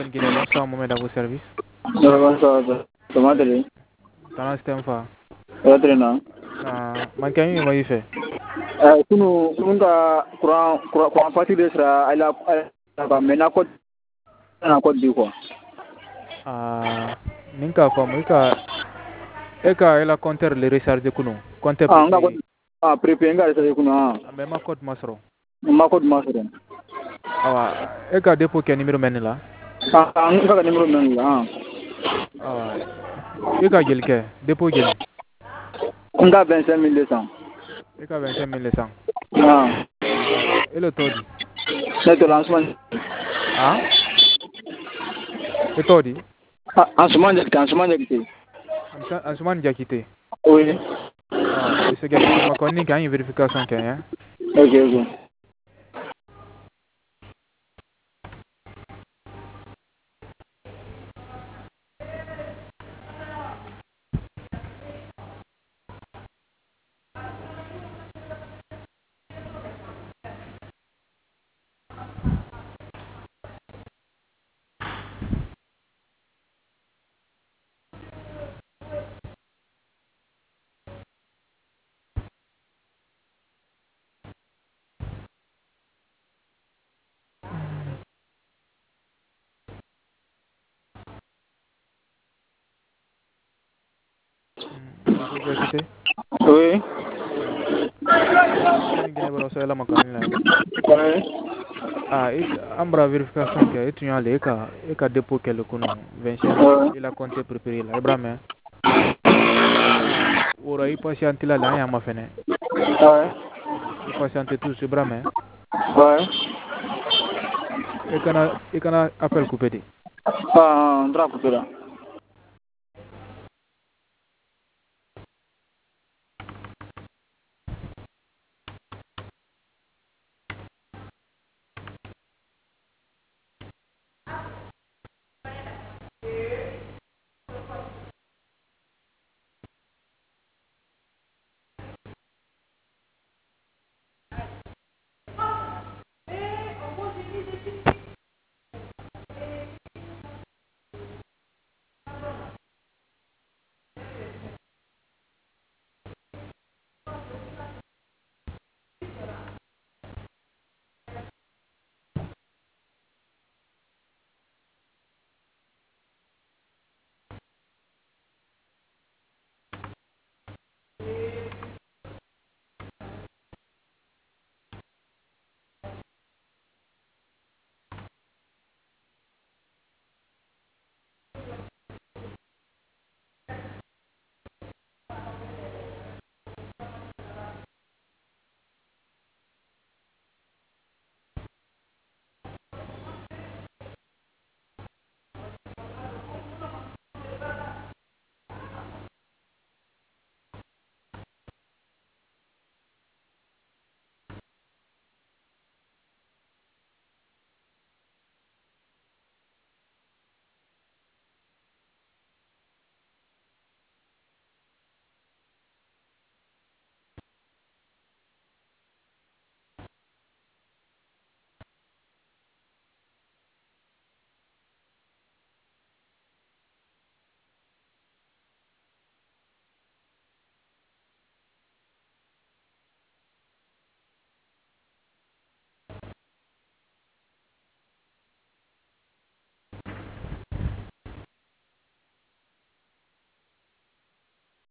Guinée, bonsoir, Mohamed, à vos services. Bonsoir, comment allez-vous? Dans système fa. Très bien. Manqué un il fait. Kunu ka courant parti de sera elle a mena code na code du quoi. Ninka fa moika eka ela compteur le recharger kuno. Compteur préparer nga recharger kuno. Mais ma code masro. Ma code masro. Awa eka dépôt quel numéro menela? Nga numéro menela. Awa eka gel ke dépôt gel. Nga 25200. Eka 25200. Et le taux dit? C'est le lancement. Le taux dit? En ce moment Jakite. Oui. C'est que ma connais qu'il y a une vérification qu'il y a. Ok. Oui. Ambra vérification que étudiant les cas et cas dépôt quel qu'on 25 il a compté préparer là Ibrahim ora i patiente là là ya ma fene i patiente tout ce Ibrahim et kana appel coupé ndra coupé là